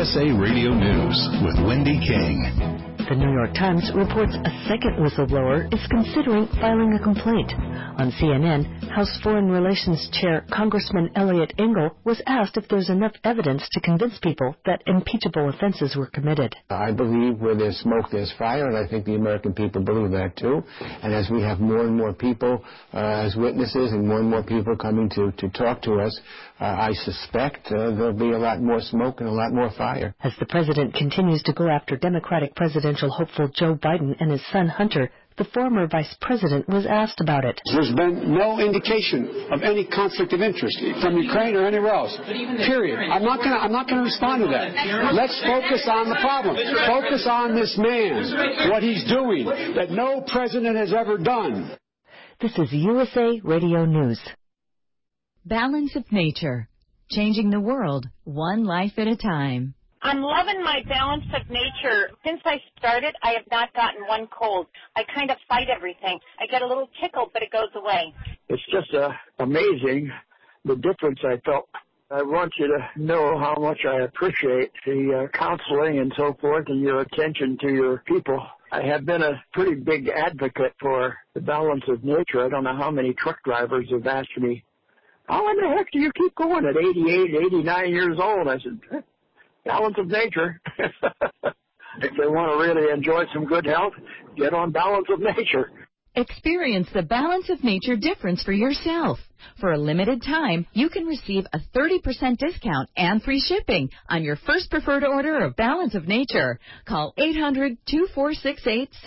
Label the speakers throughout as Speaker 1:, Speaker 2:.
Speaker 1: USA Radio News with Wendy King.
Speaker 2: The New York Times reports a second whistleblower is considering filing a complaint. On CNN, House Foreign Relations Chair Congressman Eliot Engel was asked if there's enough evidence to convince people that impeachable offenses were committed.
Speaker 3: I believe where there's smoke, there's fire, and I think the American people believe that too. And as we have more and more people as witnesses and more people coming to talk to us, I suspect there'll be a lot more smoke and a lot more fire.
Speaker 2: As the president continues to go after Democratic presidential hopeful Joe Biden and his son Hunter, the former vice president was asked about it.
Speaker 4: There's been no indication of any conflict of interest from Ukraine or anywhere else. Period. I'm not going to respond to that. Let's focus on the problem. Focus on this man, what he's doing, that no president has ever done.
Speaker 2: This is USA Radio News.
Speaker 5: Balance of Nature, changing the world one life at a time.
Speaker 6: I'm loving my Balance of Nature. Since I started, I have not gotten one cold. I kind of fight everything. I get a little tickle, but it goes away.
Speaker 7: It's just amazing the difference I felt. I want you to know how much I appreciate the counseling and so forth and your attention to your people. I have been a pretty big advocate for the Balance of Nature. I don't know how many truck drivers have asked me, how in the heck do you keep going at 88, 89 years old? I said, Balance of Nature. If they want to really enjoy some good health, get on Balance of Nature.
Speaker 5: Experience the Balance of Nature difference for yourself. For a limited time, you can receive a 30% discount and free shipping on your first preferred order of Balance of Nature. Call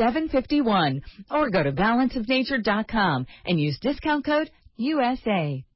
Speaker 5: 800-2468-751 or go to balanceofnature.com and use discount code USA.